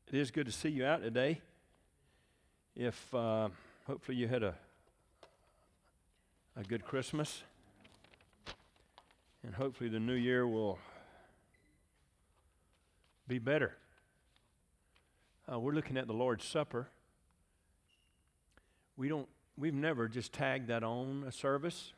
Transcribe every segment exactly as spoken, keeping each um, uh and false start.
It is good to see you out today. If uh, hopefully you had a a good Christmas, and hopefully the new year will be better. Uh, we're looking at the Lord's Supper. We don't. We've never just tagged that on a service.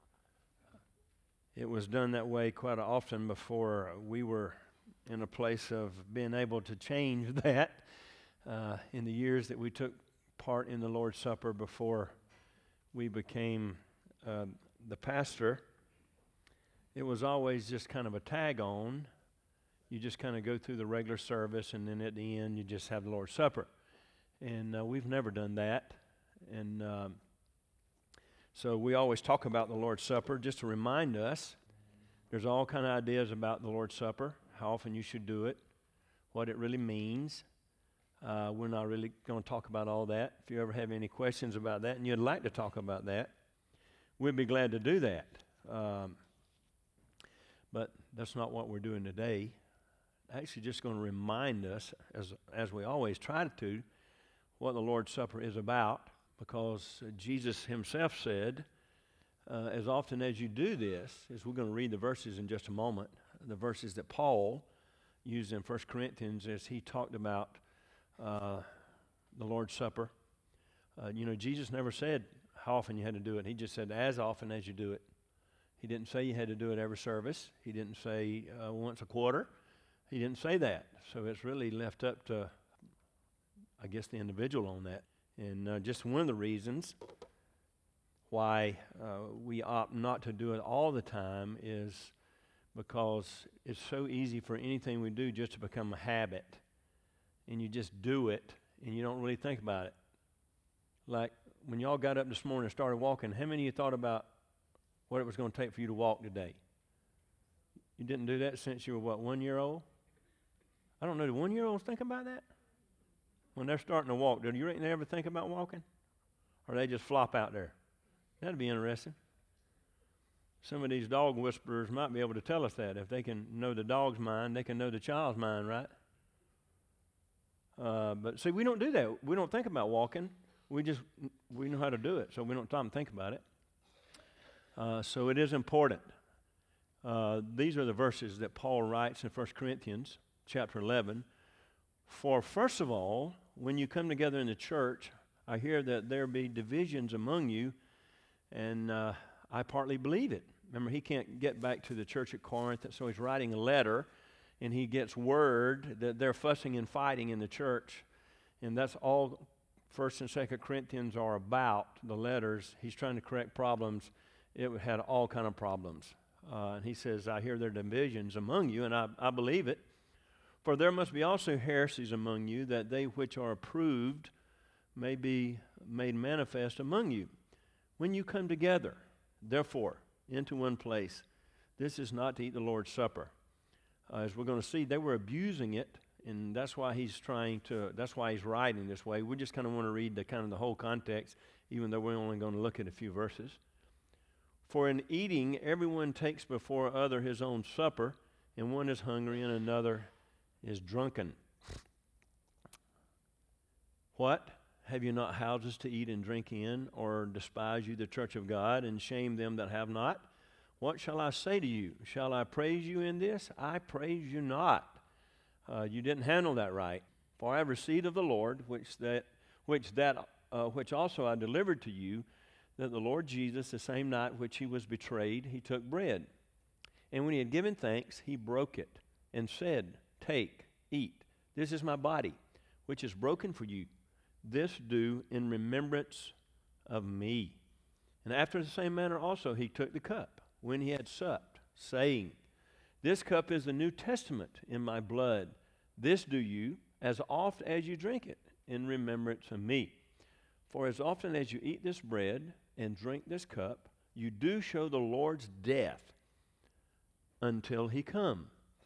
It was done that way quite often before we were in a place of being able to change that. Uh, in the years that we took part in the Lord's Supper before we became uh, the pastor, it was always just kind of a tag on. You just kind of go through the regular service, and then at the end you just have the Lord's Supper. And uh, we've never done that. And um, so we always talk about the Lord's Supper just to remind us. There's all kind of ideas about the Lord's Supper, how often you should do it, what it really means. Uh, we're not really going to talk about all that. If you ever have any questions about that and you'd like to talk about that, we'd be glad to do that. Um, but that's not what we're doing today. Actually, just going to remind us, as as we always try to, what the Lord's Supper is about, because uh, Jesus himself said, uh, as often as you do this, as we're going to read the verses in just a moment, the verses that Paul used in First Corinthians as he talked about Uh, the Lord's Supper. Uh, you know, Jesus never said how often you had to do it. He just said as often as you do it. He didn't say you had to do it every service. He didn't say uh, once a quarter. He didn't say that. So it's really left up to, I guess, the individual on that. And uh, just one of the reasons why uh, we opt not to do it all the time is because it's so easy for anything we do just to become a habit. And you just do it, and you don't really think about it. Like, when y'all got up this morning and started walking, how many of you thought about what it was going to take for you to walk today? You didn't do that since you were, what, one year old? I don't know, do one-year-olds think about that? When they're starting to walk, do you reckon they ever think about walking? Or they just flop out there? That'd be interesting. Some of these dog whisperers might be able to tell us that. If they can know the dog's mind, they can know the child's mind, right? Uh, but see, we don't do that. We don't think about walking. We just, we know how to do it, so we don't stop and think about it. Uh, so it is important. Uh, these are the verses that Paul writes in First Corinthians chapter eleven. For first of all, when you come together in the church, I hear that there be divisions among you, and uh, I partly believe it. Remember, he can't get back to the church at Corinth, so he's writing a letter. And he gets word that they're fussing and fighting in the church. And that's all First and Second Corinthians are about, the letters. He's trying to correct problems. It had all kind of problems. Uh, and he says, I hear there are divisions among you, and I, I believe it. For there must be also heresies among you, that they which are approved may be made manifest among you. When you come together, therefore, into one place, this is not to eat the Lord's Supper. Uh, as we're going to see, they were abusing it, and that's why he's trying to, that's why he's writing this way. We just kind of want to read the kind of the whole context, even though we're only going to look at a few verses. For in eating, everyone takes before other his own supper, and one is hungry and another is drunken. What? Have you not houses to eat and drink in, or despise you the church of God, and shame them that have not? What shall I say to you? Shall I praise you in this? I praise you not. Uh, you didn't handle that right. For I have received of the Lord, which that, which that, uh, which also I delivered to you, that the Lord Jesus, the same night which he was betrayed, he took bread, and when he had given thanks, he broke it, and said, Take, eat. This is my body, which is broken for you. This do in remembrance of me. And after the same manner also he took the cup, when he had supped, saying, This cup is the New Testament in my blood. This do you, as oft as you drink it, in remembrance of me. For as often as you eat this bread and drink this cup, you do show the Lord's death until he come.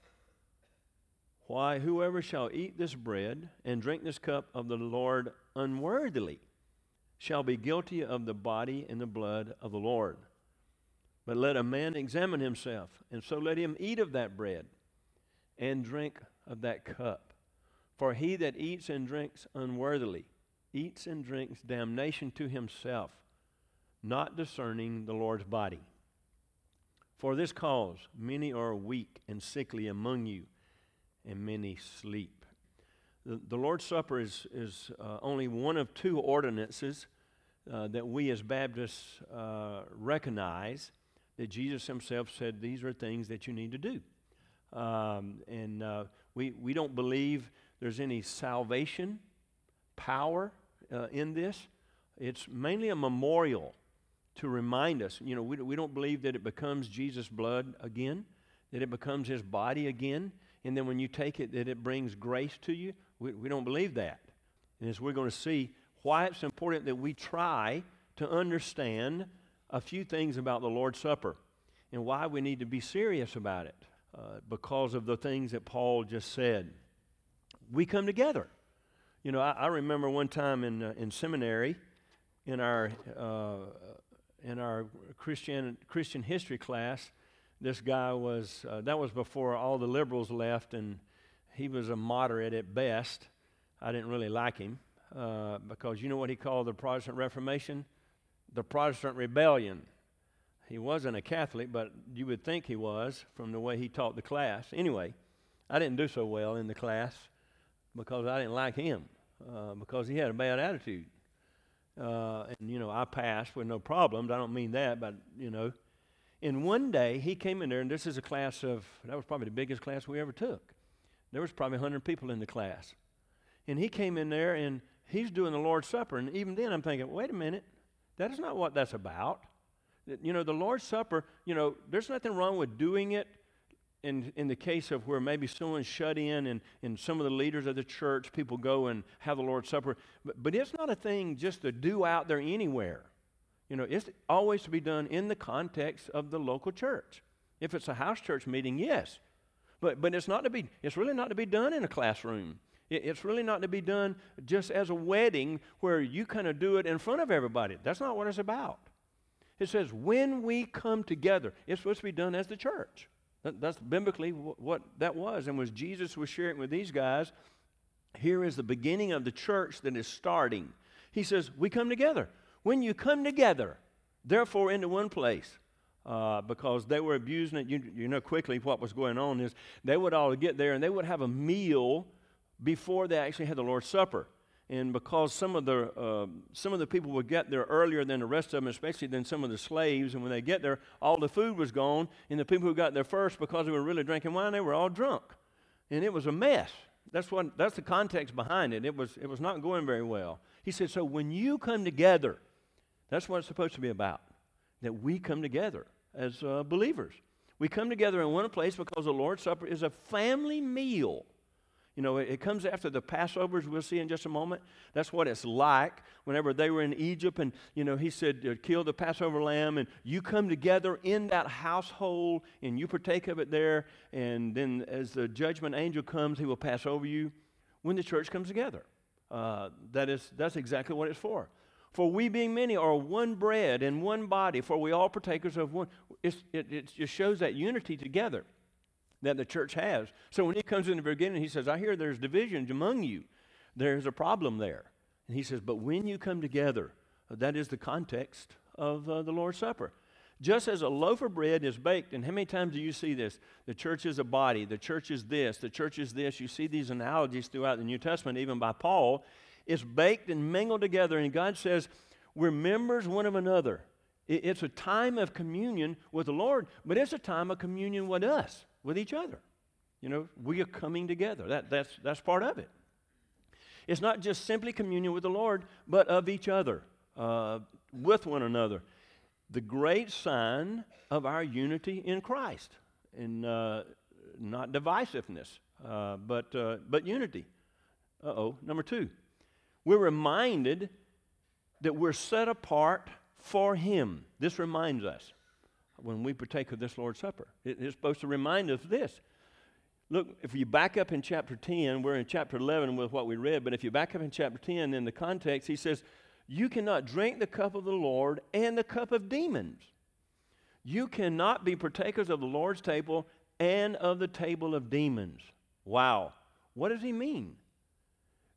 Why, whoever shall eat this bread and drink this cup of the Lord unworthily shall be guilty of the body and the blood of the Lord. But let a man examine himself, and so let him eat of that bread and drink of that cup. For he that eats and drinks unworthily eats and drinks damnation to himself, not discerning the Lord's body. For this cause many are weak and sickly among you, and many sleep. The, the Lord's Supper is, is uh, only one of two ordinances uh, that we as Baptists uh, recognize that Jesus himself said these are things that you need to do. Um, and uh, we, we don't believe there's any salvation power uh, in this. It's mainly a memorial to remind us. You know, we, we don't believe that it becomes Jesus' blood again, that it becomes his body again, and then when you take it, that it brings grace to you. We, we don't believe that. And as we're going to see, why it's important that we try to understand a few things about the Lord's Supper and why we need to be serious about it uh, because of the things that Paul just said. We come together. You know, I, I remember one time in uh, in seminary, in our uh, in our Christian Christian history class, this guy was uh, that was before all the liberals left, and he was a moderate at best. I didn't really like him uh, because you know what he called the Protestant Reformation? The Protestant Rebellion. He wasn't a Catholic, but you would think he was from the way he taught the class. Anyway, I didn't do so well in the class because I didn't like him, uh, because he had a bad attitude. Uh, and, you know, I passed with no problems. I don't mean that, but, you know. And one day he came in there, and this is a class of, that was probably the biggest class we ever took. There was probably one hundred people in the class. And he came in there, and he's doing the Lord's Supper. And even then I'm thinking, wait a minute, that is not what that's about. You know, the Lord's Supper, you know, there's nothing wrong with doing it in in the case of where maybe someone's shut in and, and some of the leaders of the church, people go and have the Lord's Supper. But, but it's not a thing just to do out there anywhere. You know, it's always to be done in the context of the local church. If it's a house church meeting, yes. But but it's not to be, it's really not to be done in a classroom. It, it's really not to be done just as a wedding where you kind of do it in front of everybody. That's not what it's about. It says when we come together, it's supposed to be done as the church. That, that's biblically w- what that was. And was Jesus was sharing with these guys, here is the beginning of the church that is starting. He says, we come together. When you come together, therefore into one place, uh, because they were abusing it, you, you know quickly what was going on is they would all get there and they would have a meal before they actually had the Lord's Supper. And because some of the uh, some of the people would get there earlier than the rest of them, especially than some of the slaves, and when they get there, all the food was gone, and the people who got there first, because they were really drinking wine, they were all drunk, and it was a mess. That's what that's the context behind it. It was it was not going very well. He said, so when you come together, that's what it's supposed to be about. That we come together as uh, believers. We come together in one place because the Lord's Supper is a family meal. You know, it, it comes after the Passovers we'll see in just a moment. That's what it's like whenever they were in Egypt and, you know, he said, uh, kill the Passover lamb and you come together in that household and you partake of it there, and then as the judgment angel comes, he will pass over you when the church comes together. Uh, that is, that's exactly what it's for. For we being many are one bread and one body, for we all partakers of one. It's, it, it just shows that unity together that the church has. So when he comes in the beginning, he says, I hear there's divisions among you. There's a problem there. And he says, but when you come together, uh, that is the context of uh, the Lord's Supper. Just as a loaf of bread is baked, and how many times do you see this? The church is a body. The church is this. The church is this. You see these analogies throughout the New Testament, even by Paul. It's baked and mingled together, and God says, we're members one of another. It, it's a time of communion with the Lord, but it's a time of communion with us. With each other. You know, we are coming together. That, that's, that's part of it. It's not just simply communion with the Lord, but of each other, uh, with one another. The great sign of our unity in Christ, and uh, not divisiveness, uh, but, uh, but unity. Uh-oh, number two. We're reminded that we're set apart for Him. This reminds us. When we partake of this Lord's Supper, it is supposed to remind us of this. Look, if you back up in chapter ten, we're in chapter eleven with what we read, but if you back up in chapter ten, in the context, he says, you cannot drink the cup of the Lord and the cup of demons. You cannot be partakers of the Lord's table and of the table of demons. Wow. What does he mean?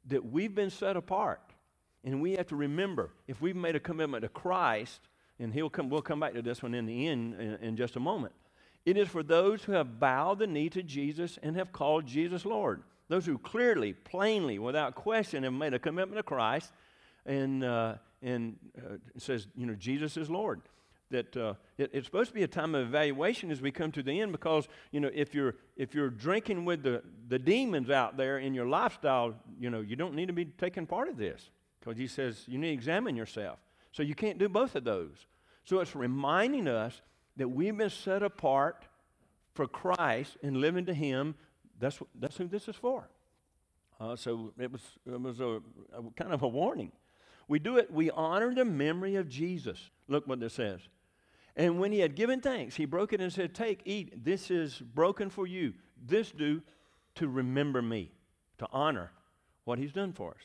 that we've been set apart. And we have to remember, if we've made a commitment to Christ, and he'll come, we'll come back to this one in the end in, in just a moment. It is for those who have bowed the knee to Jesus and have called Jesus Lord. Those who clearly, plainly, without question have made a commitment to Christ and, uh, and uh, says, you know, Jesus is Lord. That uh, it, it's supposed to be a time of evaluation as we come to the end, because, you know, if you're if you're drinking with the, the demons out there in your lifestyle, you know, you don't need to be taking part of this, because he says you need to examine yourself. So you can't do both of those. So it's reminding us that we've been set apart for Christ and living to him. That's that's who this is for. Uh, so it was it was a, a kind of a warning. We do it. We honor the memory of Jesus. Look what this says. And when he had given thanks, he broke it and said, "Take, eat. This is broken for you. This do to remember me," to honor what he's done for us,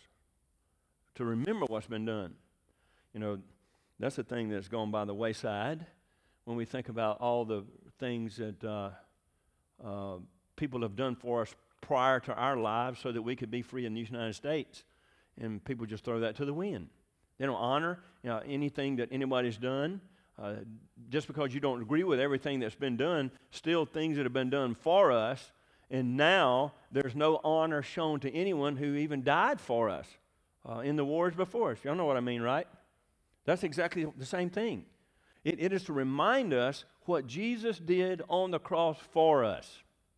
to remember what's been done. You know, that's the thing that's gone by the wayside when we think about all the things that uh, uh, people have done for us prior to our lives so that we could be free in the United States. And people just throw that to the wind. They don't honor, you know, anything that anybody's done. Uh, just because you don't agree with everything that's been done, still things that have been done for us. And now there's no honor shown to anyone who even died for us uh, in the wars before us. Y'all know what I mean, right? That's exactly the same thing. It, it is to remind us what Jesus did on the cross for us,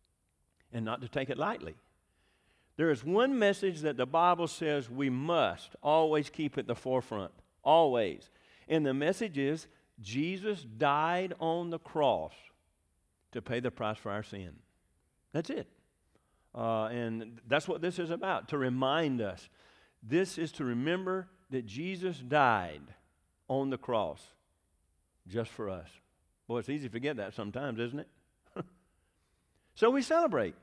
and not to take it lightly. There is one message that the Bible says we must always keep at the forefront, always. And the message is Jesus died on the cross to pay the price for our sin. That's it. Uh, and that's what this is about, to remind us. This is to remember that Jesus died on the cross just for us. Boy, it's easy to forget that sometimes, isn't it? So we celebrate.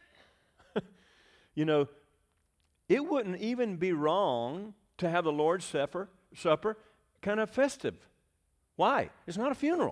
You know, it wouldn't even be wrong to have the Lord's Supper, supper kind of festive. Why? It's not a funeral.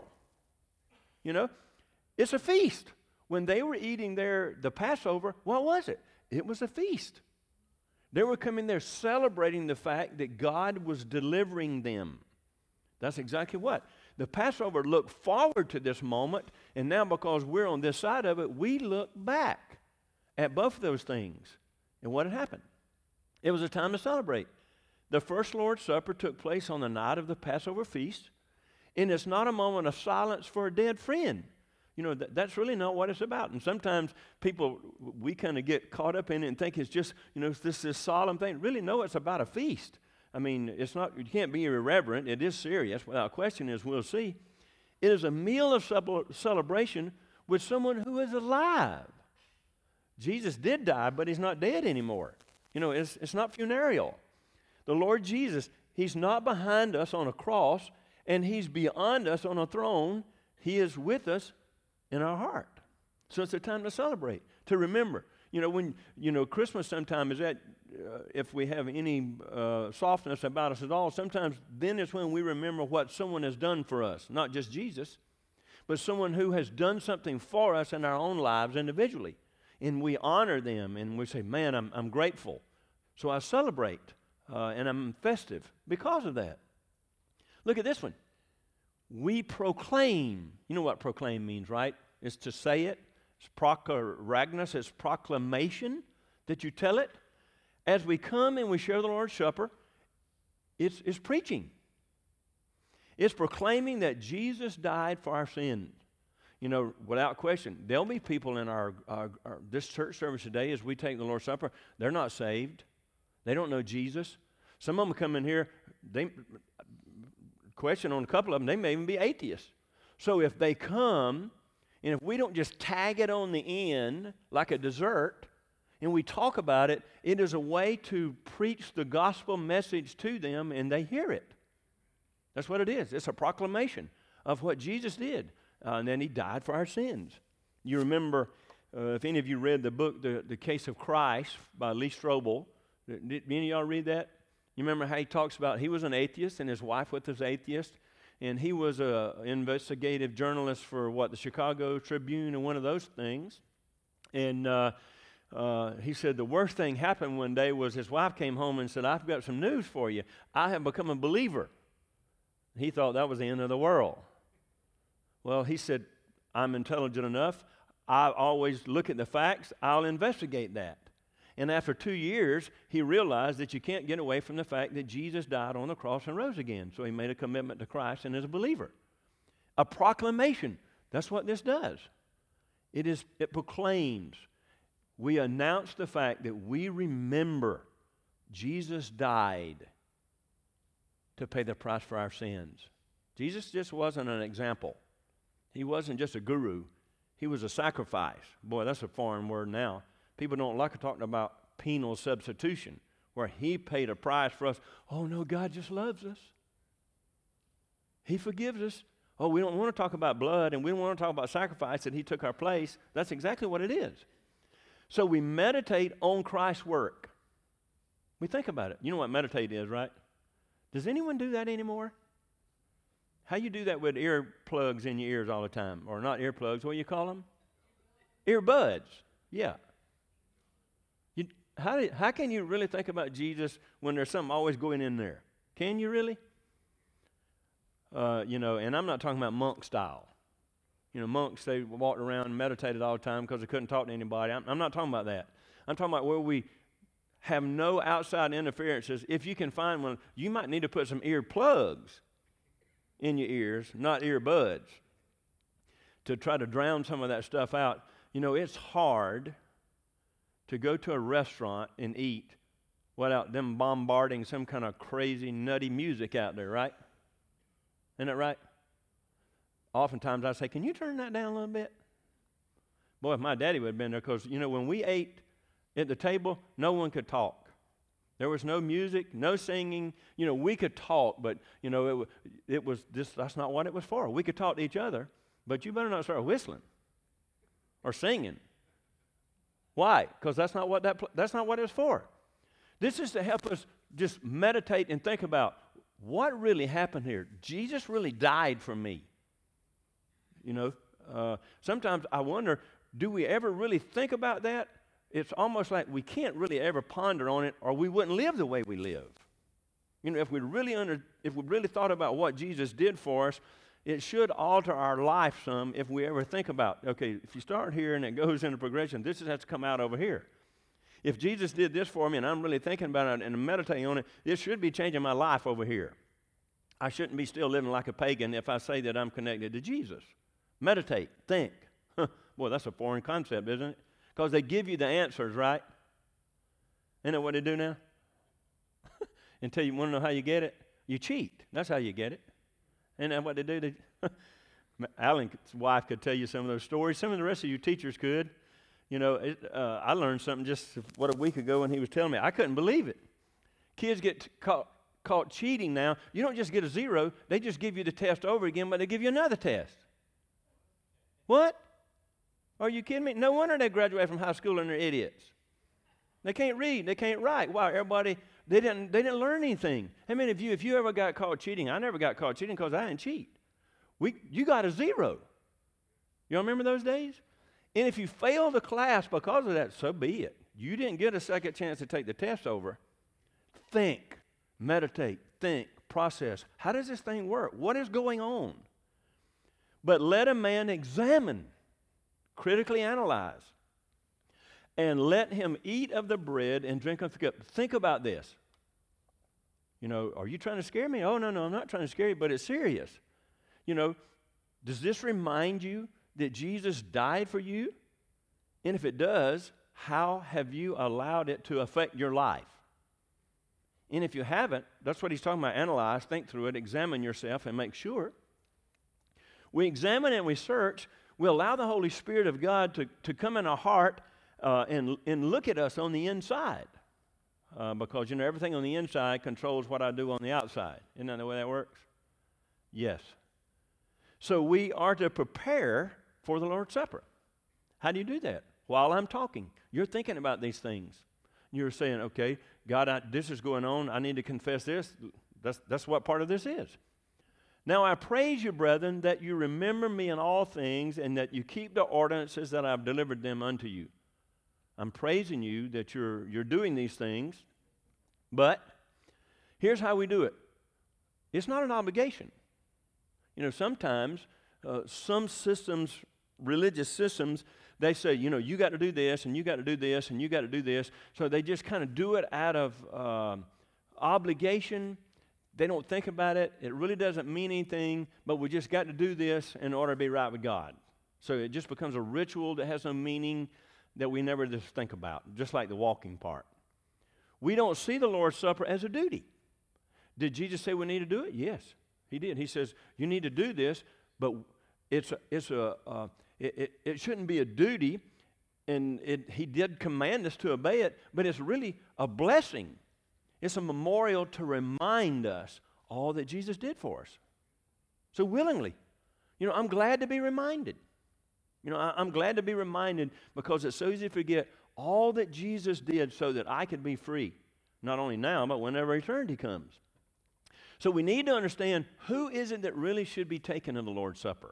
You know, it's a feast. When they were eating their the Passover, what was it? It was a feast. They were coming there celebrating the fact that God was delivering them. That's exactly what. The Passover looked forward to this moment, and now because we're on this side of it, we look back at both of those things. And what had happened? It was a time to celebrate. The first Lord's Supper took place on the night of the Passover feast, and it's not a moment of silence for a dead friend. You know, th- that's really not what it's about. And sometimes people, we kind of get caught up in it and think it's just, you know, this this solemn thing. Really, no, it's about a feast. I mean, it's not, you can't be irreverent. It is serious, without question, as we'll see. It is a meal of sub- celebration with someone who is alive. Jesus did die, but he's not dead anymore. You know, it's, it's not funereal. The Lord Jesus, he's not behind us on a cross, and he's beyond us on a throne. He is with us in our heart. So it's a time to celebrate, to remember. You know, when, you know, Christmas sometime is that, uh, if we have any uh, softness about us at all, sometimes then is when we remember what someone has done for us. Not just Jesus, but someone who has done something for us in our own lives individually. And we honor them, and we say, man, I'm, I'm grateful. So I celebrate, uh, and I'm festive because of that. Look at this one. We proclaim. You know what proclaim means, right? It's to say it. It's proclaragnos. It's proclamation that you tell it. As we come and we share the Lord's Supper, it's, it's preaching. It's proclaiming that Jesus died for our sins. You know, without question, there'll be people in our, our, our this church service today as we take the Lord's Supper, they're not saved. They don't know Jesus. Some of them come in here, they question on a couple of them, they may even be atheists. So if they come, and if we don't just tag it on the end like a dessert, and we talk about it, it is a way to preach the gospel message to them, and they hear it. That's what it is. It's a proclamation of what Jesus did. Uh, and then he died for our sins. You remember, uh, if any of you read the book, The, the Case of Christ by Lee Strobel, did, did any of y'all read that? You remember how he talks about, he was an atheist and his wife was an atheist, and he was an investigative journalist for, what, the Chicago Tribune and one of those things. And uh, uh, he said the worst thing happened one day was his wife came home and said, I've got some news for you. I have become a believer. He thought that was the end of the world. Well, he said, I'm intelligent enough. I always look at the facts. I'll investigate that. And after two years, he realized that you can't get away from the fact that Jesus died on the cross and rose again. So he made a commitment to Christ and is a believer. A proclamation. That's what this does. It is. It proclaims. We announce the fact that we remember Jesus died to pay the price for our sins. Jesus just wasn't an example. He wasn't just a guru. He was a sacrifice. Boy, that's a foreign word now. People don't like talking about penal substitution, where he paid a price for us. Oh, no, God just loves us. He forgives us. Oh, we don't want to talk about blood, and we don't want to talk about sacrifice, and he took our place. That's exactly what it is. So we meditate on Christ's work. We think about it. You know what meditate is, right? Does anyone do that anymore? How you do that with earplugs in your ears all the time? Or not earplugs, what do you call them? Earbuds. Yeah. You, how, do, how can you really think about Jesus when there's something always going in there? Can you really? Uh, you know, and I'm not talking about monk style. You know, monks, they walked around and meditated all the time because they couldn't talk to anybody. I'm, I'm not talking about that. I'm talking about where we have no outside interferences. If you can find one, you might need to put some earplugs in your ears, not earbuds, to try to drown some of that stuff out. You know, it's hard to go to a restaurant and eat without them bombarding some kind of crazy, nutty music out there, right? Isn't that right? Oftentimes I say, can you turn that down a little bit? Boy, if my daddy would have been there, because, you know, when we ate at the table, no one could talk. There was no music, no singing. You know, we could talk, but, you know, it, it was this, that's not what it was for. We could talk to each other, but you better not start whistling or singing. Why? Because that's not what that that's not what it's for. This is to help us just meditate and think about what really happened here. Jesus really died for me. You know, uh, sometimes I wonder, do we ever really think about that? It's almost like we can't really ever ponder on it, or we wouldn't live the way we live. You know, if we really under, if we really thought about what Jesus did for us, it should alter our life some if we ever think about, okay, if you start here and it goes in a progression, this has to come out over here. If Jesus did this for me and I'm really thinking about it and meditating on it, this should be changing my life over here. I shouldn't be still living like a pagan if I say that I'm connected to Jesus. Meditate, think. Boy, that's a foreign concept, isn't it? Because they give you the answers, right? Isn't that what they do now? Until you want to know how you get it, you cheat. That's how you get it. Isn't that what they do? They Alan's wife could tell you some of those stories. Some of the rest of you teachers could. You know, it, uh, I learned something just, what, a week ago when he was telling me. I couldn't believe it. Kids get t- caught, caught cheating now. You don't just get a zero. They just give you the test over again, but they give you another test. What? Are you kidding me? No wonder they graduate from high school and they're idiots. They can't read. They can't write. Wow, everybody, they didn't, they didn't learn anything. How many of you, if you ever got caught cheating, I never got caught cheating because I didn't cheat. We, you got a zero. You all remember those days? And if you fail the class because of that, so be it. You didn't get a second chance to take the test over. Think, meditate, think, process. How does this thing work? What is going on? But let a man examine, critically analyze, and let him eat of the bread and drink of the cup. Think about this. You know, are you trying to scare me? Oh, no, no, I'm not trying to scare you, but it's serious. You know, does this remind you that Jesus died for you? And if it does, how have you allowed it to affect your life? And if you haven't, that's what he's talking about. Analyze, think through it, examine yourself, and make sure. We examine and we search. We allow the Holy Spirit of God to, to come in our heart uh, and, and look at us on the inside. Uh, because, you know, everything on the inside controls what I do on the outside. Isn't that the way that works? Yes. So we are to prepare for the Lord's Supper. How do you do that? While I'm talking, you're thinking about these things. You're saying, okay, God, I, this is going on. I need to confess this. That's, that's what part of this is. Now I praise you, brethren, that you remember me in all things and that you keep the ordinances that I've delivered them unto you. I'm praising you that you're, you're doing these things, but here's how we do it. It's not an obligation. You know, sometimes uh, some systems, religious systems, they say, you know, you got to do this, and you got to do this, and you got to do this. So they just kind of do it out of uh, obligation. They don't think about it. It really doesn't mean anything, but we just got to do this in order to be right with God. So it just becomes a ritual that has no meaning that we never just think about, just like the walking part. We don't see the Lord's Supper as a duty. Did Jesus say we need to do it? Yes, he did. He says, you need to do this, but it's a, it's a, uh, it, it, it shouldn't be a duty, and it, he did command us to obey it, but it's really a blessing. It's a memorial to remind us all that Jesus did for us. So willingly, you know, I'm glad to be reminded. You know, I, I'm glad to be reminded because it's so easy to forget all that Jesus did so that I could be free, not only now, but whenever eternity comes. So we need to understand who is it that really should be taken in the Lord's Supper.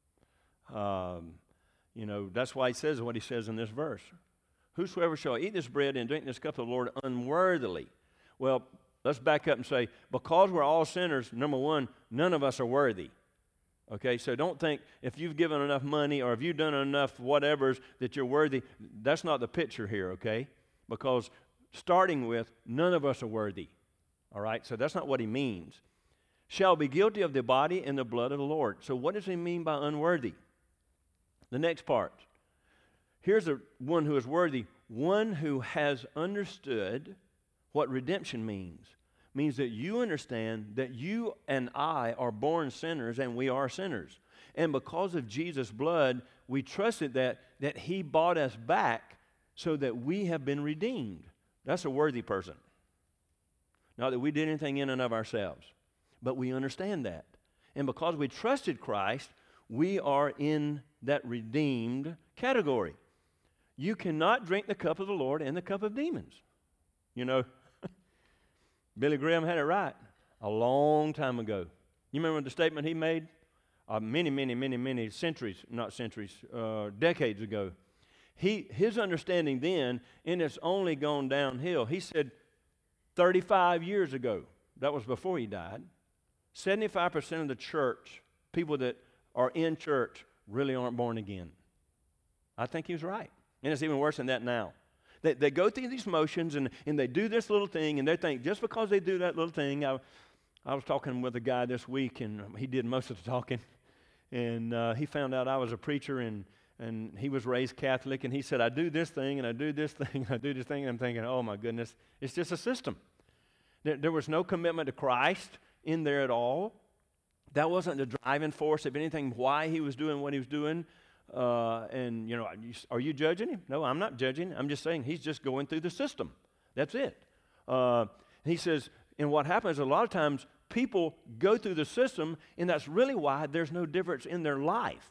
Um, you know, that's why he says what he says in this verse. Whosoever shall eat this bread and drink this cup of the Lord unworthily. Well, let's back up and say, because we're all sinners, number one, none of us are worthy. Okay, so don't think if you've given enough money or if you've done enough whatevers that you're worthy. That's not the picture here, okay? Because starting with, none of us are worthy. All right, so that's not what he means. Shall be guilty of the body and the blood of the Lord. So what does he mean by unworthy? The next part. Here's a, one who is worthy. One who has understood what redemption means. Means that you understand that you and I are born sinners and we are sinners. And because of Jesus' blood, we trusted that, that he bought us back so that we have been redeemed. That's a worthy person. Not that we did anything in and of ourselves, but we understand that. And because we trusted Christ, we are in that redeemed category. You cannot drink the cup of the Lord and the cup of demons. You know, Billy Graham had it right a long time ago. You remember the statement he made uh, many, many, many, many centuries, not centuries, uh, decades ago. He, his understanding then, and it's only gone downhill. He said thirty-five years ago, that was before he died, seventy-five percent of the church, people that are in church, really aren't born again. I think he was right. And it's even worse than that now. They, they go through these motions and, and they do this little thing, and they think just because they do that little thing. I, I was talking with a guy this week, and he did most of the talking. And uh, he found out I was a preacher, and, and he was raised Catholic. And he said, I do this thing, and I do this thing, and I do this thing. And I'm thinking, oh, my goodness, it's just a system. There, there was no commitment to Christ in there at all. That wasn't the driving force of anything, why he was doing what he was doing. Uh, and, you know, are you, are you judging him? No, I'm not judging. I'm just saying he's just going through the system. That's it. Uh, he says, and what happens a lot of times, people go through the system, and that's really why there's no difference in their life.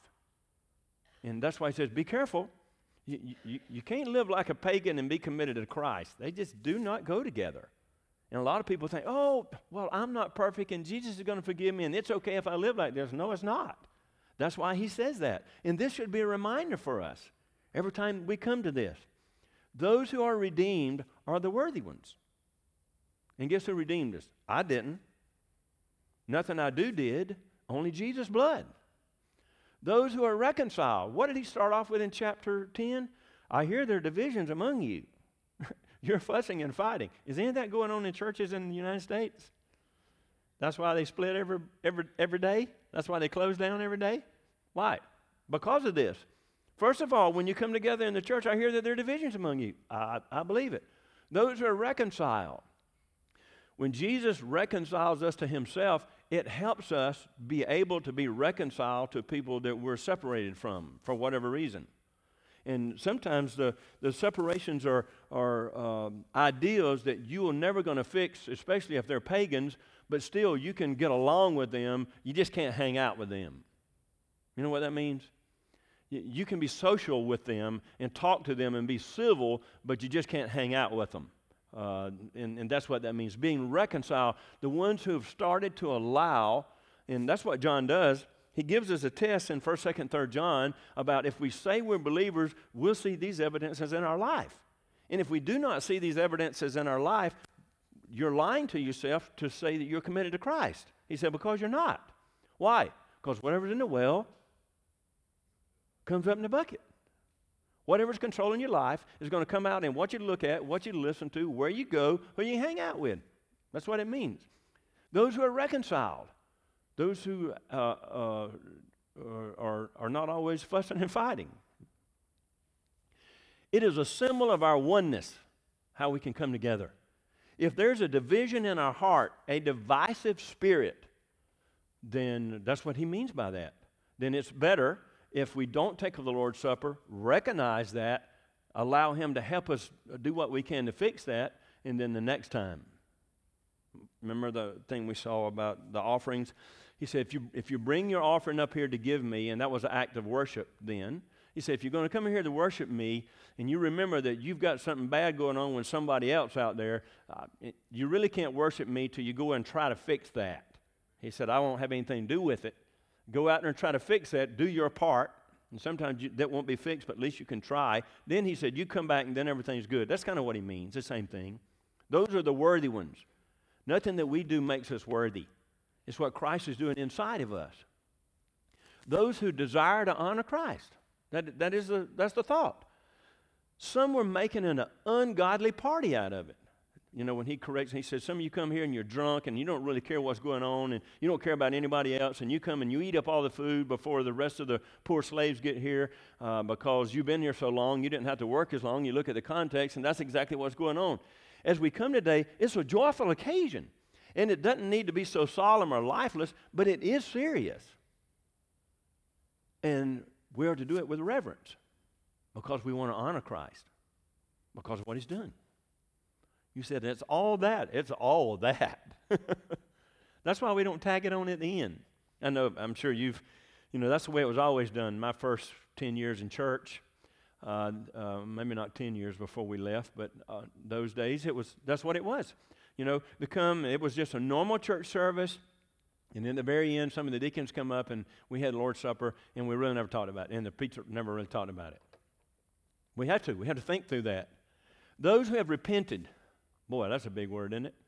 And that's why he says, be careful. You, you, you can't live like a pagan and be committed to Christ. They just do not go together. And a lot of people think, oh, well, I'm not perfect, and Jesus is going to forgive me, and it's okay if I live like this. No, it's not. That's why he says that. And this should be a reminder for us every time we come to this. Those who are redeemed are the worthy ones. And guess who redeemed us? I didn't. Nothing I do did, only Jesus' blood. Those who are reconciled. What did he start off with in chapter ten? I hear there are divisions among you. You're fussing and fighting. Is any of that going on in churches in the United States? That's why they split every every every day? That's why they close down every day? Why? Because of this. First of all, when you come together in the church, I hear that there are divisions among you. I, I believe it. Those who are reconciled. When Jesus reconciles us to himself, it helps us be able to be reconciled to people that we're separated from for whatever reason. And sometimes the, the separations are, are um, ideas that you are never going to fix, especially if they're pagans, but still you can get along with them. You just can't hang out with them. You know what that means? You, you can be social with them and talk to them and be civil, but you just can't hang out with them. Uh, and, and that's what that means, being reconciled. The ones who have started to allow, and that's what John does. he gives us a test in first, second, third John about if we say we're believers, we'll see these evidences in our life. And if we do not see these evidences in our life, you're lying to yourself to say that you're committed to Christ. He said, because you're not. Why? Because whatever's in the well comes up in the bucket. Whatever's controlling your life is going to come out in what you look at, what you listen to, where you go, who you hang out with. That's what it means. Those who are reconciled, those who uh, uh, are, are not always fussing and fighting. It is a symbol of our oneness, how we can come together. If there's a division in our heart, a divisive spirit, then that's what he means by that. Then it's better if we don't take the Lord's Supper, recognize that, allow him to help us do what we can to fix that, and then the next time. Remember the thing we saw about the offerings? He said, if you, if you bring your offering up here to give me, and that was an act of worship then, he said, if you're going to come here to worship me, and you remember that you've got something bad going on with somebody else out there, uh, it, you really can't worship me till you go and try to fix that. He said, I won't have anything to do with it. Go out there and try to fix that. Do your part. And sometimes you, that won't be fixed, but at least you can try. Then he said, you come back and then everything's good. That's kind of what he means, the same thing. Those are the worthy ones. Nothing that we do makes us worthy. It's what Christ is doing inside of us. Those who desire to honor Christ. That, that is the, that's the thought. Some were making an ungodly party out of it. You know, when he corrects, he says, some of you come here and you're drunk and you don't really care what's going on and you don't care about anybody else, and you come and you eat up all the food before the rest of the poor slaves get here uh, because you've been here so long, you didn't have to work as long. You look at the context, and that's exactly what's going on. As we come today, it's a joyful occasion, and it doesn't need to be so solemn or lifeless, but it is serious. And we are to do it with reverence because we want to honor Christ because of what he's done. You said, it's all that. It's all that. That's why we don't tag it on at the end. I know, I'm sure you've, you know, that's the way it was always done. My first ten years in church, uh, uh, maybe not ten years before we left, but uh, those days, it was, that's what it was. You know, to come, it was just a normal church service, and in the very end, some of the deacons come up, and we had Lord's Supper, and we really never talked about it, and the preacher never really talked about it. We had to. We had to think through that. Those who have repented, boy, that's a big word, isn't it?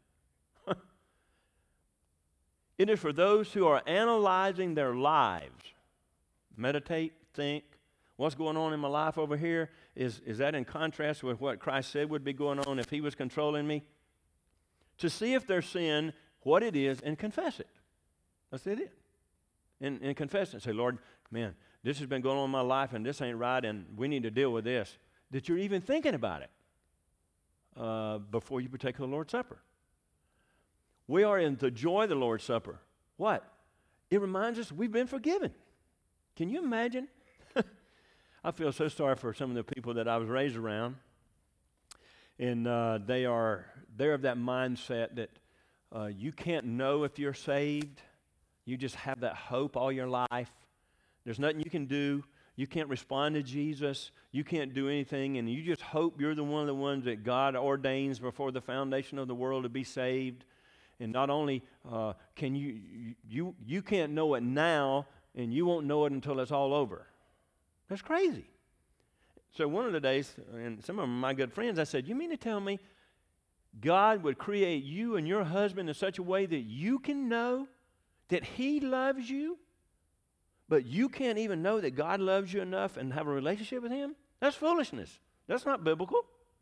It is for those who are analyzing their lives. Meditate, think, what's going on in my life over here? Is, is that in contrast with what Christ said would be going on if he was controlling me? To see if their sin, what it is, and confess it. That's it. And, and confess it. Say, Lord, man, this has been going on in my life, and this ain't right, and we need to deal with this. That you're even thinking about it. Uh, before you partake of the Lord's Supper. We are in the joy of the Lord's Supper. What? It reminds us we've been forgiven. Can you imagine? I feel so sorry for some of the people that I was raised around. And uh, they are, they're of that mindset that uh, you can't know if you're saved. You just have that hope all your life. There's nothing you can do. You can't respond to Jesus. You can't do anything, and you just hope you're the one of the ones that God ordains before the foundation of the world to be saved. And not only uh, can you, you, you can't know it now, and you won't know it until it's all over. That's crazy. So one of the days, and some of them are my good friends, I said, you mean to tell me God would create you and your husband in such a way that you can know that he loves you? But you can't even know that God loves you enough and have a relationship with him? That's foolishness. That's not biblical.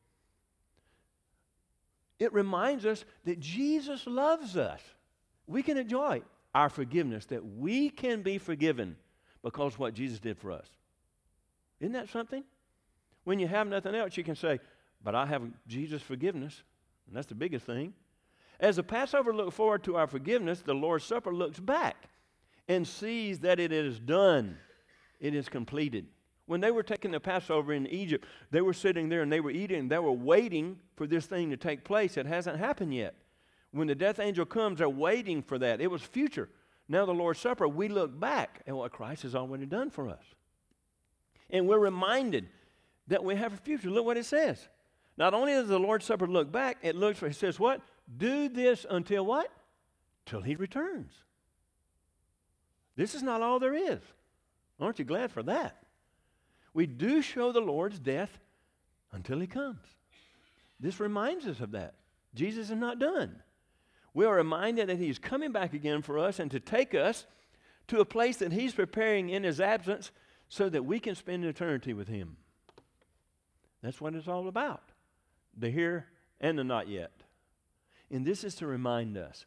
It reminds us that Jesus loves us. We can enjoy our forgiveness, that we can be forgiven because of what Jesus did for us. Isn't that something? When you have nothing else, you can say, but I have Jesus' forgiveness, and that's the biggest thing. As the Passover looked forward to our forgiveness, the Lord's Supper looks back and sees that it is done. It is completed. When they were taking the Passover in Egypt, they were sitting there and they were eating. They were waiting for this thing to take place. It hasn't happened yet. When the death angel comes, they're waiting for that. It was future. Now the Lord's Supper, we look back at what Christ has already done for us. And we're reminded that we have a future. Look what it says. Not only does the Lord's Supper look back, it looks for, it says what? Do this until what? Till he returns. This is not all there is. Aren't you glad for that? We do show the Lord's death until he comes. This reminds us of that. Jesus is not done. We are reminded that he's coming back again for us and to take us to a place that he's preparing in his absence so that we can spend eternity with him. That's what it's all about. The here and the not yet. And this is to remind us.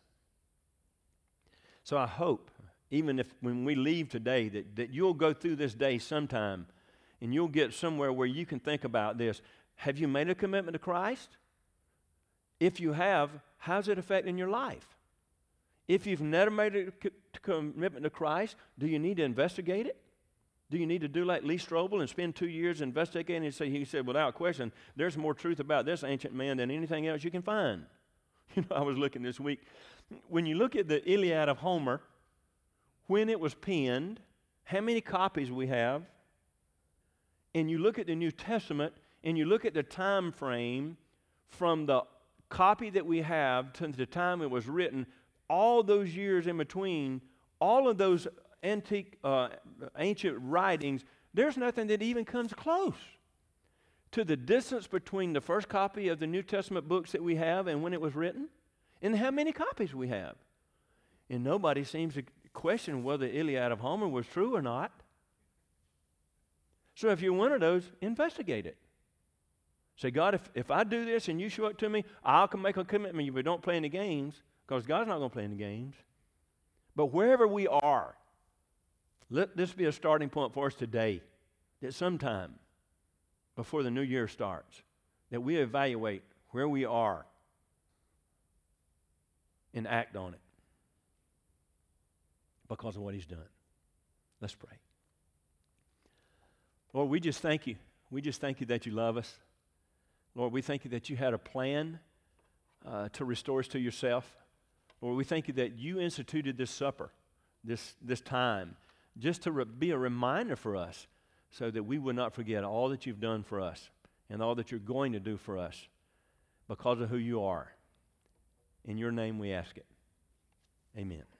So I hope, even if when we leave today, that, that you'll go through this day sometime and you'll get somewhere where you can think about this. Have you made a commitment to Christ? If you have, how's it affecting your life? If you've never made a co- commitment to Christ, do you need to investigate it? Do you need to do like Lee Strobel and spend two years investigating and say, he said, without question, there's more truth about this ancient man than anything else you can find. You know, I was looking this week. When you look at the Iliad of Homer, when it was penned, how many copies we have, and you look at the New Testament, and you look at the time frame from the copy that we have to the time it was written, all those years in between, all of those antique, uh, ancient writings, there's nothing that even comes close to the distance between the first copy of the New Testament books that we have and when it was written, and how many copies we have. And nobody seems to question whether the Iliad of Homer was true or not. So if you're one of those, investigate it. Say, God, if, if I do this and you show it to me, I'll make a commitment, but don't play any games, because God's not going to play any games. But wherever we are, let this be a starting point for us today, that sometime before the new year starts, that we evaluate where we are and act on it because of what he's done. Let's pray. Lord, we just thank you. We just thank you that you love us. Lord, we thank you that you had a plan uh, to restore us to yourself. Lord, we thank you that you instituted this supper, this, this time, just to re- be a reminder for us so that we would not forget all that you've done for us and all that you're going to do for us because of who you are. In your name we ask it. Amen.